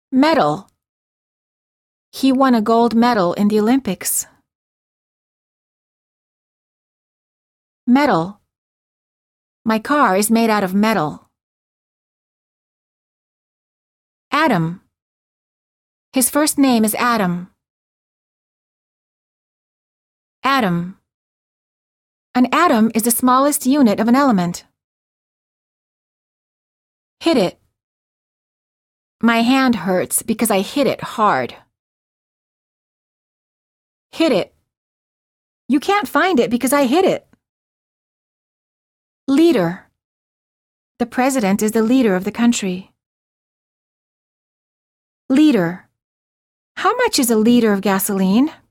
Medal. He won a gold medal in the Olympics. Metal. My car is made out of metal. Atom. His first name is Adam. Atom. An atom is the smallest unit of an element. Hit it. My hand hurts because I hit it hard. Hit it. You can't find it because I hit it. Leader. The president is the leader of the country. Liter. How much is a liter of gasoline?